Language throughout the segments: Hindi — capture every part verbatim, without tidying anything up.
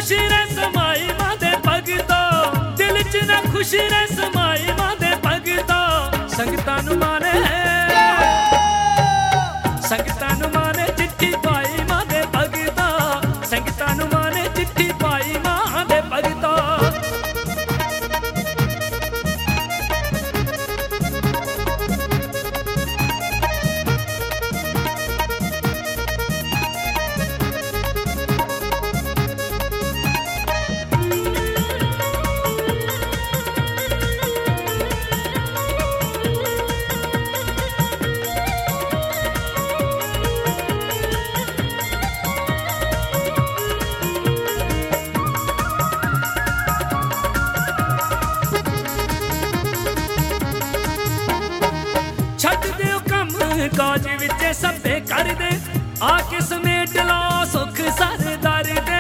खुशी रे समाई मां दे भगता, दिल च ना खुशी रे समाई मां दे भगता। संगतां नूं माने संगतां नूं माने चिट्ठी पाई मां दे भगता, संगतां नूं माने चिट्ठी पाई मां दे भगता। काज विच सभे कर दे, आके समेट लो सुख सारे दर दे।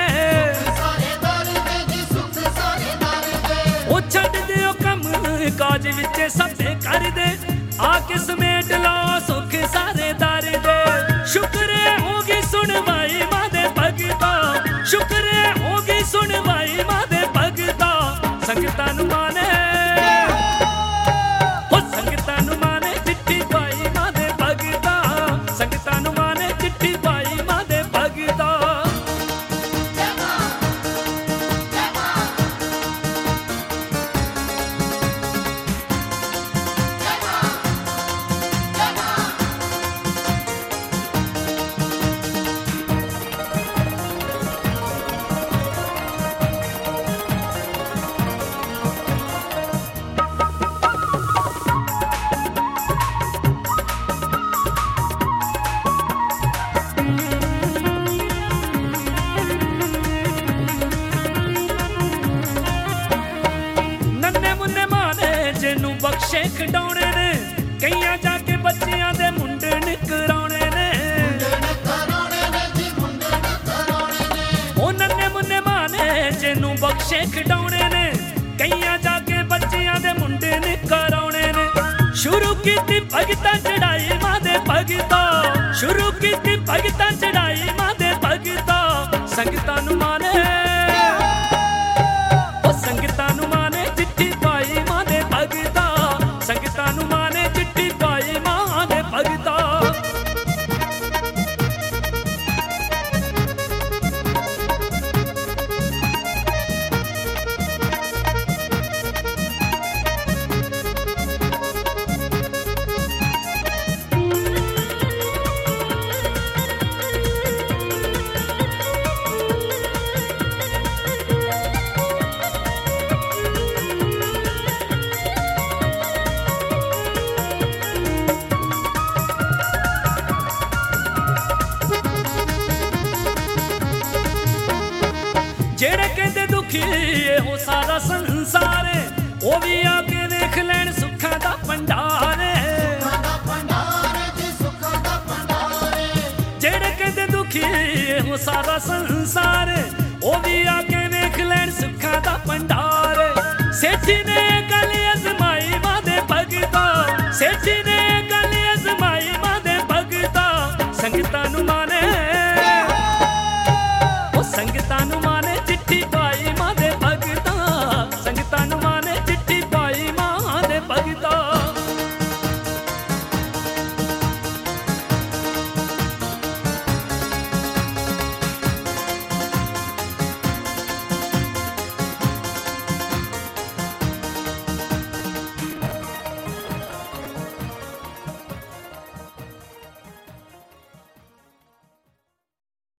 ओ छड्ड दिओ कम काज विच सभे कर दे, आके समेट लो सुख सारे दर दे। शुक्र होगी सुनवाई मां दे भगता, शुक्र होगी सुनवाई मां दे भगता। संगतां नूं माने हो संगतां नूं माने चिट्ठी पाई मां दे भगता, संगतां नूं माने चिट्ठी पाई मां दे भगता। बख्शे खिडौने ने कईयां जाके बच्चियां दे मुंडन कराउने ने। ओ नन्ने मुन्ने माने जिन्नू बख्शे खिडौने ने, कईयां जाके बच्चियां दे मुंडन कराउने ने। शुरू कीती भगतां चढ़ाई मां दे भगता, शुरू कीती भगतां चढ़ाई मां दे भगता। संगतां नूं माने ओ संगतां नूं माने चिट्ठी पाई मां दे भगता, संगतां नूं माने चिट्ठी पाई मां दे भगता। जेड़े कहते दुखी हो सारा संसार, ओ भी आके देख लैन सुखां दा भंडार। जेड़े कहते दुखी हो सारा संसार, ओ भी आके देख लैन सुखां दा भंडार। सेठी ने गल अजमाई मां दे भगता, सेठी ने